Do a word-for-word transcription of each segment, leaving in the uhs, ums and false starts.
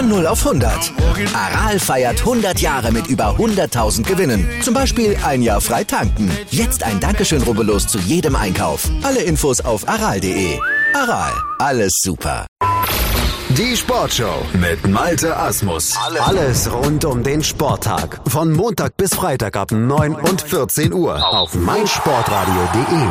Von null auf hundert. Aral feiert hundert Jahre mit über hunderttausend Gewinnen. Zum Beispiel ein Jahr frei tanken. Jetzt ein Dankeschön, rubbellos zu jedem Einkauf. Alle Infos auf aral punkt de. Aral, alles super. Die Sportshow mit Malte Asmus. Alles rund um den Sporttag. Von Montag bis Freitag ab neun und vierzehn Uhr auf meinsportradio punkt de.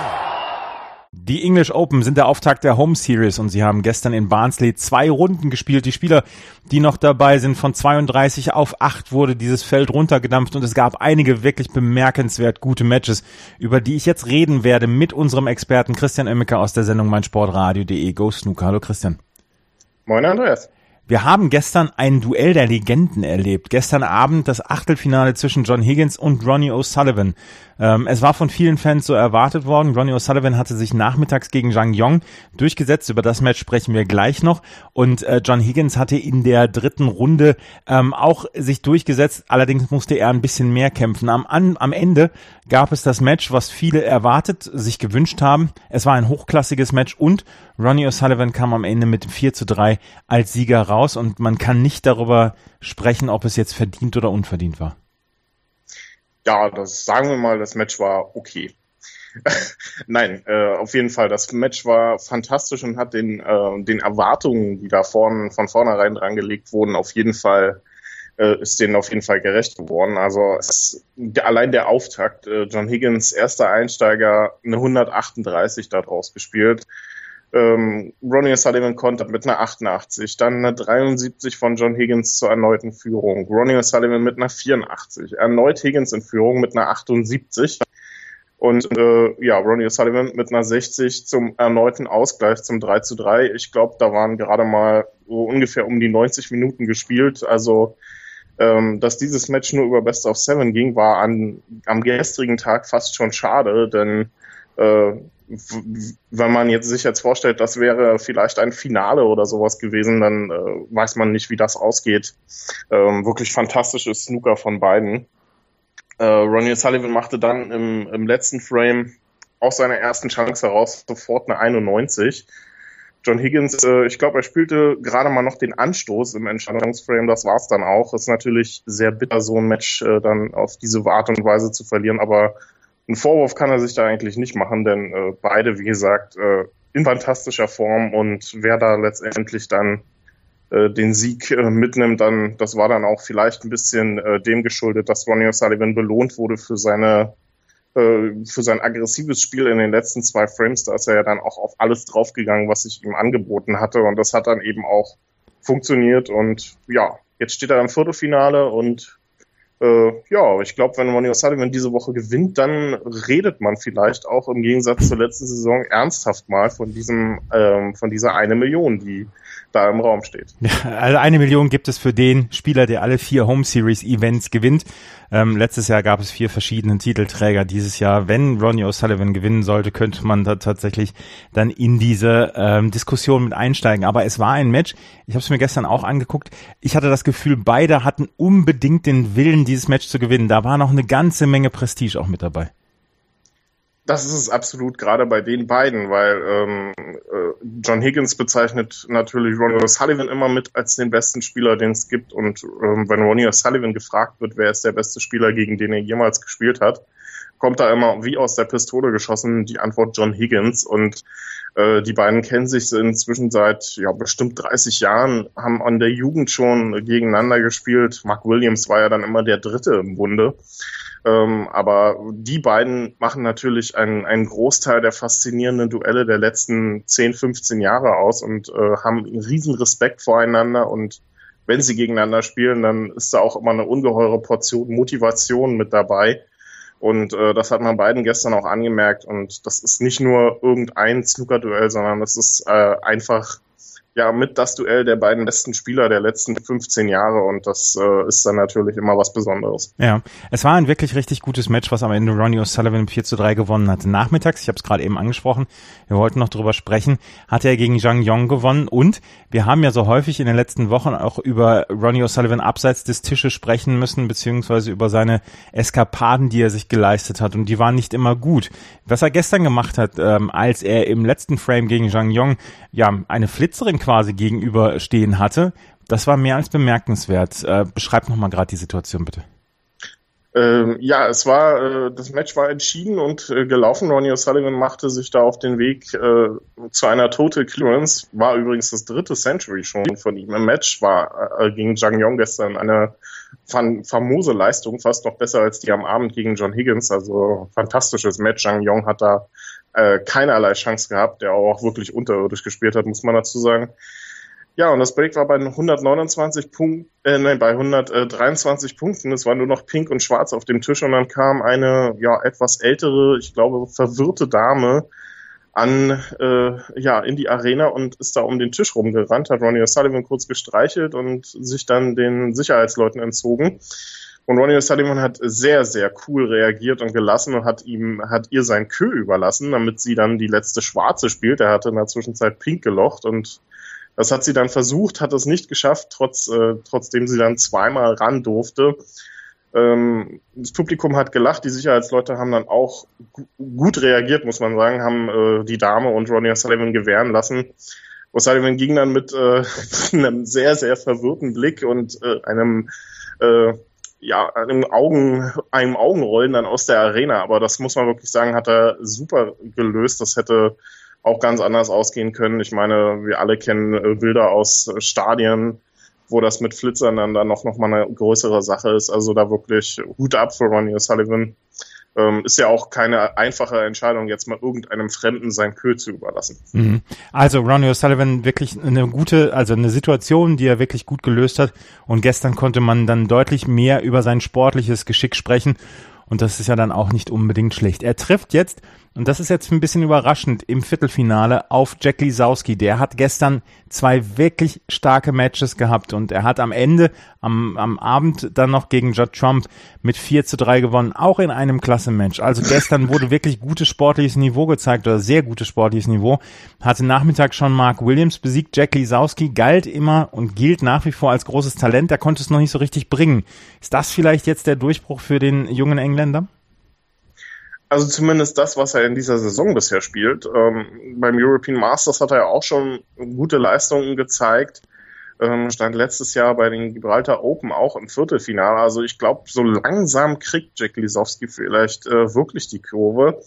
Die English Open sind der Auftakt der Home Series und sie haben gestern in Barnsley zwei Runden gespielt. Die Spieler, die noch dabei sind, von zweiunddreißig auf acht wurde dieses Feld runtergedampft und es gab einige wirklich bemerkenswert gute Matches, über die ich jetzt reden werde mit unserem Experten Christian Oemmeke aus der Sendung meinsportradio punkt de. Go Snooker. Hallo Christian. Moin Andreas. Wir haben gestern ein Duell der Legenden erlebt. Gestern Abend das Achtelfinale zwischen John Higgins und Ronnie O'Sullivan. Ähm, es war von vielen Fans so erwartet worden. Ronnie O'Sullivan hatte sich nachmittags gegen Zhang Yong durchgesetzt. Über das Match sprechen wir gleich noch. Und äh, John Higgins hatte in der dritten Runde ähm, auch sich durchgesetzt. Allerdings musste er ein bisschen mehr kämpfen. Am, an, am Ende gab es das Match, was viele erwartet, sich gewünscht haben. Es war ein hochklassiges Match und Ronnie O'Sullivan kam am Ende mit vier zu drei als Sieger raus und man kann nicht darüber sprechen, ob es jetzt verdient oder unverdient war. Ja, das sagen wir mal, das Match war okay. Nein, äh, auf jeden Fall, das Match war fantastisch und hat den, äh, den Erwartungen, die da vorn, von vornherein dran gelegt wurden, auf jeden Fall äh, ist denen auf jeden Fall gerecht geworden. Also es, allein der Auftakt, äh, John Higgins, erster Einsteiger, eine hundertachtunddreißig daraus gespielt. Ähm, Ronnie O'Sullivan kontert mit einer achtundachtzig, dann eine dreiundsiebzig von John Higgins zur erneuten Führung. Ronnie O'Sullivan mit einer vierundachtzig, erneut Higgins in Führung mit einer achtundsiebzig und äh, ja, Ronnie O'Sullivan mit einer sechzig zum erneuten Ausgleich zum drei zu drei. Ich glaube, da waren gerade mal so ungefähr um die neunzig Minuten gespielt, also ähm, dass dieses Match nur über Best of Seven ging, war an, am gestrigen Tag fast schon schade, denn äh, wenn man jetzt sich jetzt vorstellt, das wäre vielleicht ein Finale oder sowas gewesen, dann äh, weiß man nicht, wie das ausgeht. Ähm, wirklich fantastisches Snooker von beiden. Äh, Ronnie O'Sullivan machte dann im, im letzten Frame aus seiner ersten Chance heraus sofort eine einundneunzig. John Higgins, äh, ich glaube, er spielte gerade mal noch den Anstoß im Entscheidungsframe, das war's dann auch. Ist natürlich sehr bitter, so ein Match äh, dann auf diese Art und Weise zu verlieren, aber einen Vorwurf kann er sich da eigentlich nicht machen, denn äh, beide, wie gesagt, äh, in fantastischer Form und wer da letztendlich dann äh, den Sieg äh, mitnimmt, dann das war dann auch vielleicht ein bisschen äh, dem geschuldet, dass Ronnie O'Sullivan belohnt wurde für seine äh, für sein aggressives Spiel in den letzten zwei Frames. Da ist er ja dann auch auf alles draufgegangen, was ich ihm angeboten hatte und das hat dann eben auch funktioniert und ja, jetzt steht er im Viertelfinale und Äh, ja, ich glaube, wenn Ronnie O'Sullivan diese Woche gewinnt, dann redet man vielleicht auch im Gegensatz zur letzten Saison ernsthaft mal von diesem, ähm, von dieser eine Million, die da im Raum steht. Ja, also eine Million gibt es für den Spieler, der alle vier Home Series Events gewinnt. Ähm, letztes Jahr gab es vier verschiedene Titelträger. Dieses Jahr, wenn Ronnie O'Sullivan gewinnen sollte, könnte man da tatsächlich dann in diese ähm, Diskussion mit einsteigen. Aber es war ein Match. Ich habe es mir gestern auch angeguckt. Ich hatte das Gefühl, beide hatten unbedingt den Willen, dieses Match zu gewinnen. Da war noch eine ganze Menge Prestige auch mit dabei. Das ist es absolut, gerade bei den beiden, weil ähm, äh, John Higgins bezeichnet natürlich Ronnie O'Sullivan immer mit als den besten Spieler, den es gibt. Und ähm, wenn Ronnie O'Sullivan gefragt wird, wer ist der beste Spieler, gegen den er jemals gespielt hat, kommt da immer wie aus der Pistole geschossen die Antwort John Higgins. Und äh, die beiden kennen sich inzwischen seit ja bestimmt dreißig Jahren, haben an der Jugend schon gegeneinander gespielt. Mark Williams war ja dann immer der Dritte im Bunde. Ähm, aber die beiden machen natürlich einen, einen Großteil der faszinierenden Duelle der letzten zehn, fünfzehn Jahre aus und äh, haben einen riesen Respekt voreinander und wenn sie gegeneinander spielen, dann ist da auch immer eine ungeheure Portion Motivation mit dabei und äh, das hat man beiden gestern auch angemerkt und das ist nicht nur irgendein Snooker-Duell, sondern das ist äh, einfach ja mit das Duell der beiden besten Spieler der letzten fünfzehn Jahre und das äh, ist dann natürlich immer was Besonderes. Ja, es war ein wirklich richtig gutes Match, was am Ende Ronnie O'Sullivan vier zu drei gewonnen hatte. Nachmittags, ich habe es gerade eben angesprochen, wir wollten noch drüber sprechen, hat er gegen Zhang Yong gewonnen und wir haben ja so häufig in den letzten Wochen auch über Ronnie O'Sullivan abseits des Tisches sprechen müssen, beziehungsweise über seine Eskapaden, die er sich geleistet hat und die waren nicht immer gut. Was er gestern gemacht hat, ähm, als er im letzten Frame gegen Zhang Yong ja eine Flitzerin quasi gegenüberstehen hatte, Das war mehr als bemerkenswert. Äh, beschreib nochmal gerade die Situation, bitte. Ähm, ja, es war, äh, das Match war entschieden und äh, gelaufen. Ronnie O'Sullivan machte sich da auf den Weg äh, zu einer Total Clearance. War übrigens das dritte Century schon von ihm im Match. War äh, gegen Jang Yong gestern eine fan- famose Leistung, fast noch besser als die am Abend gegen John Higgins. Also fantastisches Match. Jang Yong hat da äh, keinerlei Chance gehabt, der auch wirklich unterirdisch gespielt hat, muss man dazu sagen. Ja, und das Break war bei hundertneunundzwanzig Punkten, äh, nein, bei hundertdreiundzwanzig Punkten. Es war nur noch pink und schwarz auf dem Tisch und dann kam eine, ja, etwas ältere, ich glaube, verwirrte Dame an, äh, ja, in die Arena und ist da um den Tisch rumgerannt, hat Ronnie O'Sullivan kurz gestreichelt und sich dann den Sicherheitsleuten entzogen. Und Ronnie O'Sullivan hat sehr, sehr cool reagiert und gelassen und hat ihm, hat ihr sein Queue überlassen, damit sie dann die letzte Schwarze spielt. Er hatte in der Zwischenzeit pink gelocht und das hat sie dann versucht, hat es nicht geschafft, trotz, äh, trotzdem sie dann zweimal ran durfte. Ähm, das Publikum hat gelacht, die Sicherheitsleute haben dann auch gu- gut reagiert, muss man sagen, haben äh, die Dame und Ronnie O'Sullivan gewähren lassen. O'Sullivan ging dann mit äh, einem sehr, sehr verwirrten Blick und äh, einem, äh, ja, einem Augen, einem Augenrollen dann aus der Arena. Aber das muss man wirklich sagen, hat er super gelöst. Das hätte auch ganz anders ausgehen können. Ich meine, wir alle kennen äh, Bilder aus äh, Stadien, wo das mit Flitzern dann, dann noch, noch mal eine größere Sache ist. Also da wirklich Hut ab für Ronnie O'Sullivan. Ähm, ist ja auch keine einfache Entscheidung, jetzt mal irgendeinem Fremden sein Queue zu überlassen. Mhm. Also Ronnie O'Sullivan wirklich eine gute, also eine Situation, die er wirklich gut gelöst hat. Und gestern konnte man dann deutlich mehr über sein sportliches Geschick sprechen. Und das ist ja dann auch nicht unbedingt schlecht. Er trifft jetzt, und das ist jetzt ein bisschen überraschend, im Viertelfinale auf Jack Lisowski. Der hat gestern zwei wirklich starke Matches gehabt und er hat am Ende, am, am Abend dann noch gegen Judd Trump mit vier zu drei gewonnen, auch in einem Klasse-Match. Also gestern wurde wirklich gutes sportliches Niveau gezeigt oder sehr gutes sportliches Niveau. Hatte Nachmittag schon Mark Williams besiegt. Jack Lisowski galt immer und gilt nach wie vor als großes Talent. Der konnte es noch nicht so richtig bringen. Ist das vielleicht jetzt der Durchbruch für den jungen Engländer? Also zumindest das, was er in dieser Saison bisher spielt. Ähm, beim European Masters hat er ja auch schon gute Leistungen gezeigt. Ähm, stand letztes Jahr bei den Gibraltar Open auch im Viertelfinale. Also ich glaube, so langsam kriegt Jack Lisowski vielleicht äh, wirklich die Kurve.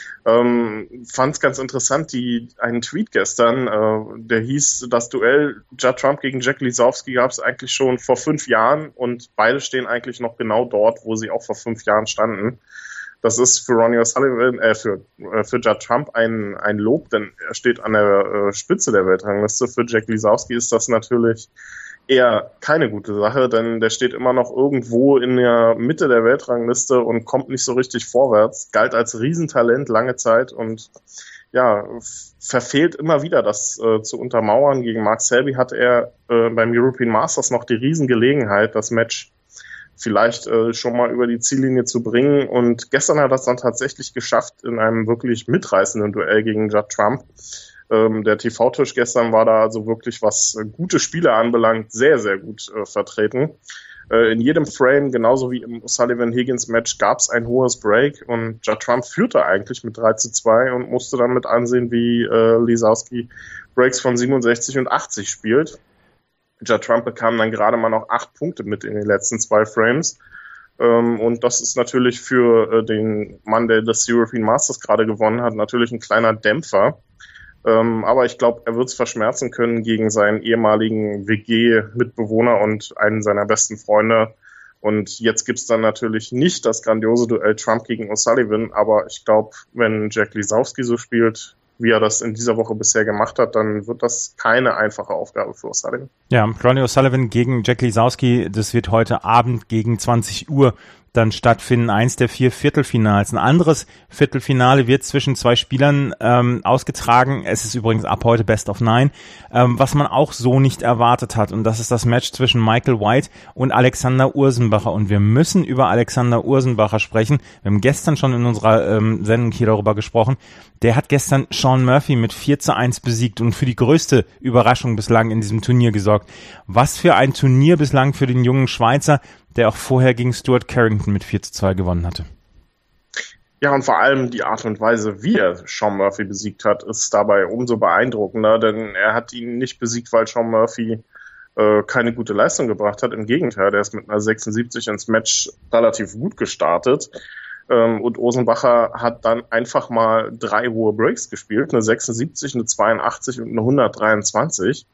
Ähm, fand es ganz interessant, die einen Tweet gestern, äh, der hieß, das Duell Judd Trump gegen Jack Lisowski gab es eigentlich schon vor fünf Jahren und beide stehen eigentlich noch genau dort, wo sie auch vor fünf Jahren standen. Das ist für Ronnie O'Sullivan, äh, für, äh, für Judd Trump ein, ein Lob, denn er steht an der äh, Spitze der Weltrangliste. Für Jack Lisowski ist das natürlich eher keine gute Sache, denn der steht immer noch irgendwo in der Mitte der Weltrangliste und kommt nicht so richtig vorwärts. Galt als Riesentalent lange Zeit und ja, verfehlt immer wieder, das äh, zu untermauern. Gegen Mark Selby hat er äh, beim European Masters noch die Riesengelegenheit, das Match vielleicht äh, schon mal über die Ziellinie zu bringen. Und gestern hat er es dann tatsächlich geschafft in einem wirklich mitreißenden Duell gegen Judd Trump. Ähm, der T V-Tisch gestern war da also wirklich, was äh, gute Spiele anbelangt, sehr, sehr gut äh, vertreten. Äh, in jedem Frame, genauso wie im Sullivan-Higgins-Match, gab es ein hohes Break und Judd Trump führte eigentlich mit drei zu zwei und musste dann mit ansehen, wie äh, Lisowski Breaks von siebenundsechzig und achtzig spielt. Judd Trump bekam dann gerade mal noch acht Punkte mit in den letzten zwei Frames. Ähm, und das ist natürlich für äh, den Mann, der das European Masters gerade gewonnen hat, natürlich ein kleiner Dämpfer. Ähm, aber ich glaube, er wird es verschmerzen können gegen seinen ehemaligen W G-Mitbewohner und einen seiner besten Freunde. Und jetzt gibt's dann natürlich nicht das grandiose Duell Trump gegen O'Sullivan. Aber ich glaube, wenn Jack Lisowski so spielt, wie er das in dieser Woche bisher gemacht hat, dann wird das keine einfache Aufgabe für O'Sullivan. Ja, Ronnie O'Sullivan gegen Jack Lisowski, das wird heute Abend gegen zwanzig Uhr dann stattfinden, eins der vier Viertelfinals. Ein anderes Viertelfinale wird zwischen zwei Spielern ähm, ausgetragen. Es ist übrigens ab heute Best of Nine, ähm, was man auch so nicht erwartet hat. Und das ist das Match zwischen Michael White und Alexander Ursenbacher. Und wir müssen über Alexander Ursenbacher sprechen. Wir haben gestern schon in unserer ähm, Sendung hier darüber gesprochen. Der hat gestern Sean Murphy mit vier zu eins besiegt und für die größte Überraschung bislang in diesem Turnier gesorgt. Was für ein Turnier bislang für den jungen Schweizer, der auch vorher gegen Stuart Carrington mit vier zu zwei gewonnen hatte. Ja, und vor allem die Art und Weise, wie er Sean Murphy besiegt hat, ist dabei umso beeindruckender, denn er hat ihn nicht besiegt, weil Sean Murphy äh, keine gute Leistung gebracht hat. Im Gegenteil, der ist mit einer sechsundsiebzig ins Match relativ gut gestartet. Ähm, und Osenbacher hat dann einfach mal drei hohe Breaks gespielt, eine sechsundsiebzig, eine zweiundachtzig und eine hundertdreiundzwanzig.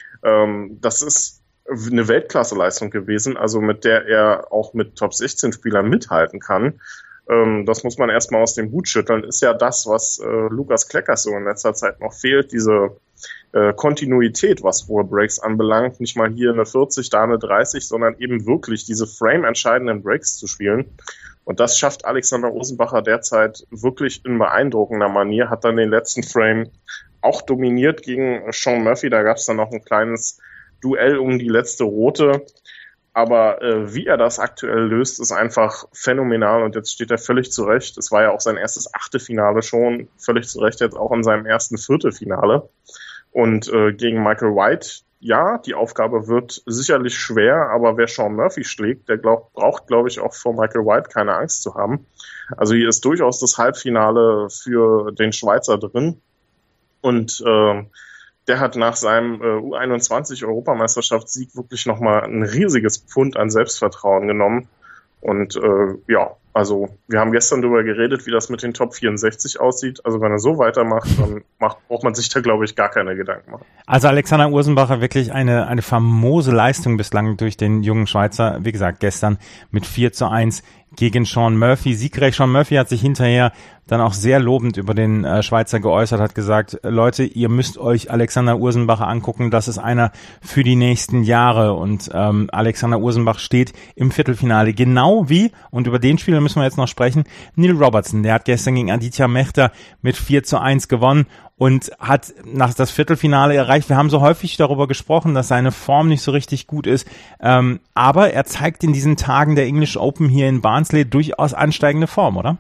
Ähm, das ist eine Weltklasse-Leistung gewesen, also mit der er auch mit Top sechzehn Spielern mithalten kann. Ähm, das muss man erstmal aus dem Hut schütteln. Ist ja das, was äh, Lukas Kleckers so in letzter Zeit noch fehlt, diese äh, Kontinuität, was hohe Breaks anbelangt. Nicht mal hier eine vierzig, da eine dreißig, sondern eben wirklich diese frame-entscheidenden Breaks zu spielen. Und das schafft Alexander Osenbacher derzeit wirklich in beeindruckender Manier, hat dann den letzten Frame auch dominiert gegen Sean Murphy. Da gab es dann noch ein kleines Duell um die letzte Rote. Aber äh, wie er das aktuell löst, ist einfach phänomenal. Und jetzt steht er völlig zurecht. Es war ja auch sein erstes Achtelfinale schon. Völlig zurecht jetzt auch in seinem ersten Viertelfinale. Und äh, gegen Michael White, ja, die Aufgabe wird sicherlich schwer. Aber wer Sean Murphy schlägt, der glaub, braucht, glaube ich, auch vor Michael White keine Angst zu haben. Also hier ist durchaus das Halbfinale für den Schweizer drin. Und äh, der hat nach seinem äh, U einundzwanzig-Europameisterschaftssieg wirklich nochmal ein riesiges Pfund an Selbstvertrauen genommen. Und äh, ja, also wir haben gestern darüber geredet, wie das mit den Top vierundsechzig aussieht. Also wenn er so weitermacht, dann macht, braucht man sich da, glaube ich, gar keine Gedanken machen. Also Alexander Ursenbacher wirklich eine eine famose Leistung bislang durch den jungen Schweizer. Wie gesagt, gestern mit vier zu eins gegen Sean Murphy. Siegreich. Sean Murphy hat sich hinterher dann auch sehr lobend über den äh, Schweizer geäußert, hat gesagt, Leute, ihr müsst euch Alexander Ursenbacher angucken, das ist einer für die nächsten Jahre. Und ähm, Alexander Ursenbach steht im Viertelfinale, genau wie, und über den Spieler müssen wir jetzt noch sprechen, Neil Robertson. Der hat gestern gegen Aditya Mehta mit vier zu eins gewonnen und hat nach das Viertelfinale erreicht. Wir haben so häufig darüber gesprochen, dass seine Form nicht so richtig gut ist, ähm, aber er zeigt in diesen Tagen der English Open hier in Barnsley durchaus ansteigende Form, oder?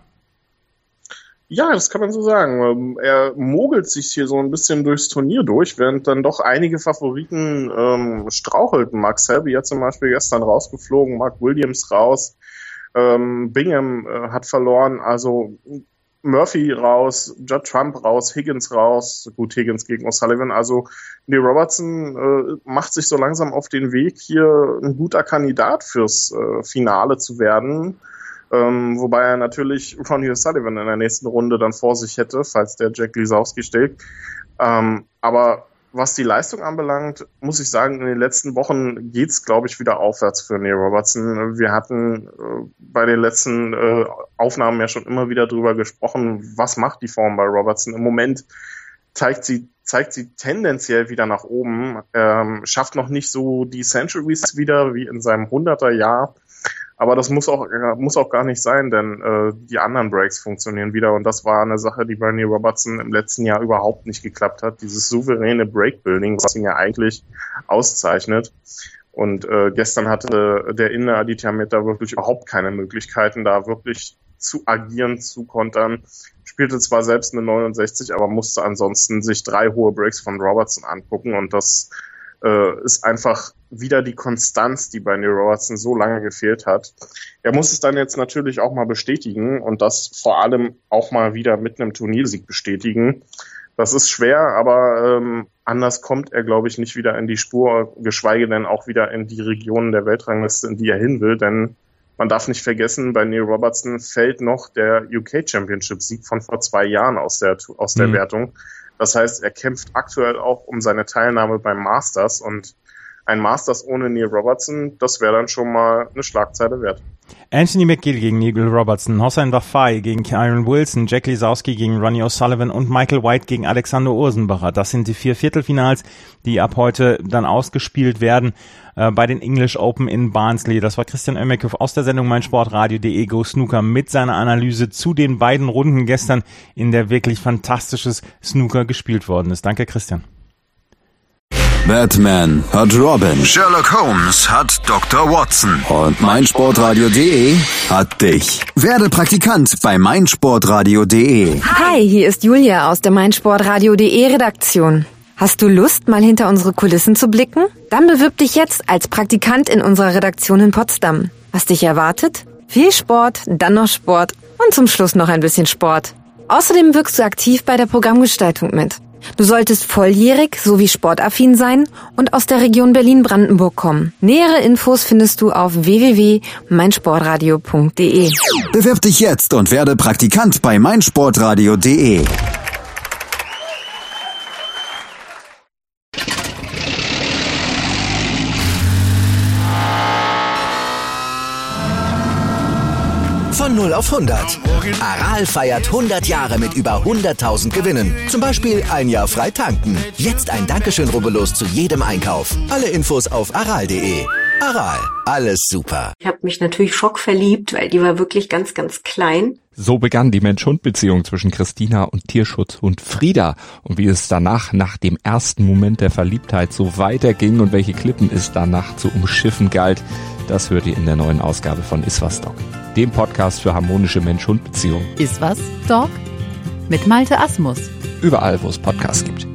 Ja, das kann man so sagen. Er mogelt sich hier so ein bisschen durchs Turnier durch, während dann doch einige Favoriten ähm, strauchelten. Mark Selby hat zum Beispiel gestern rausgeflogen, Mark Williams raus, ähm, Bingham äh, hat verloren, also Murphy raus, Judd Trump raus, Higgins raus, gut, Higgins gegen O'Sullivan, also Neil Robertson äh, macht sich so langsam auf den Weg, hier ein guter Kandidat fürs äh, Finale zu werden. Ähm, wobei er natürlich Ronnie O'Sullivan in der nächsten Runde dann vor sich hätte, falls der Jack Lisowski schlägt. Ähm, aber was die Leistung anbelangt, muss ich sagen, in den letzten Wochen geht's, glaube ich, wieder aufwärts für Neil Robertson. Wir hatten äh, bei den letzten äh, Aufnahmen ja schon immer wieder drüber gesprochen, was macht die Form bei Robertson. Im Moment zeigt sie zeigt sie tendenziell wieder nach oben, ähm, schafft noch nicht so die Centuries wieder wie in seinem hunderter-Jahr. Aber das muss auch muss auch gar nicht sein, denn äh, die anderen Breaks funktionieren wieder. Und das war eine Sache, die bei Neil Robertson im letzten Jahr überhaupt nicht geklappt hat. Dieses souveräne Breakbuilding, was ihn ja eigentlich auszeichnet. Und äh, gestern hatte der Inder Aditya Mehta wirklich überhaupt keine Möglichkeiten, da wirklich zu agieren, zu kontern. Spielte zwar selbst eine neunundsechzig, aber musste ansonsten sich drei hohe Breaks von Robertson angucken. Und das äh, ist einfach wieder die Konstanz, die bei Neil Robertson so lange gefehlt hat. Er muss es dann jetzt natürlich auch mal bestätigen und das vor allem auch mal wieder mit einem Turniersieg bestätigen. Das ist schwer, aber ähm, anders kommt er, glaube ich, nicht wieder in die Spur, geschweige denn auch wieder in die Regionen der Weltrangliste, in die er hin will, denn man darf nicht vergessen, bei Neil Robertson fällt noch der U K Championship-Sieg von vor zwei Jahren aus der, aus der mhm. Wertung. Das heißt, er kämpft aktuell auch um seine Teilnahme beim Masters und ein Masters ohne Neil Robertson, das wäre dann schon mal eine Schlagzeile wert. Anthony McGill gegen Neil Robertson, Hossein Wafai gegen Kyron Wilson, Jack Lisowski gegen Ronnie O'Sullivan und Michael White gegen Alexander Ursenbacher. Das sind die vier Viertelfinals, die ab heute dann ausgespielt werden äh, bei den English Open in Barnsley. Das war Christian Oemeke aus der Sendung meinsportradio.de Go Snooker mit seiner Analyse zu den beiden Runden gestern, in der wirklich fantastisches Snooker gespielt worden ist. Danke, Christian. Batman hat Robin, Sherlock Holmes hat Doktor Watson und meinsportradio.de hat dich. Werde Praktikant bei meinsportradio.de. Hi, hier ist Julia aus der meinsportradio.de Redaktion. Hast du Lust, mal hinter unsere Kulissen zu blicken? Dann bewirb dich jetzt als Praktikant in unserer Redaktion in Potsdam. Was dich erwartet? Viel Sport, dann noch Sport und zum Schluss noch ein bisschen Sport. Außerdem wirkst du aktiv bei der Programmgestaltung mit. Du solltest volljährig sowie sportaffin sein und aus der Region Berlin-Brandenburg kommen. Nähere Infos findest du auf w w w punkt meinsportradio punkt d e. Bewirb dich jetzt und werde Praktikant bei meinsportradio punkt d e. Von null auf hundert. Aral feiert hundert Jahre mit über hunderttausend Gewinnen. Zum Beispiel ein Jahr frei tanken. Jetzt ein Dankeschön, rubbellos zu jedem Einkauf. Alle Infos auf aral punkt d e. Aral, alles super. Ich habe mich natürlich schockverliebt, weil die war wirklich ganz, ganz klein. So begann die Mensch-Hund-Beziehung zwischen Christina und Tierschutzhund Frieda. Und wie es danach, nach dem ersten Moment der Verliebtheit, so weiterging und welche Klippen es danach zu umschiffen galt, das hört ihr in der neuen Ausgabe von Iswas Dog, dem Podcast für harmonische Mensch-Hund-Beziehungen. Iswas Dog mit Malte Asmus. Überall, wo es Podcasts gibt.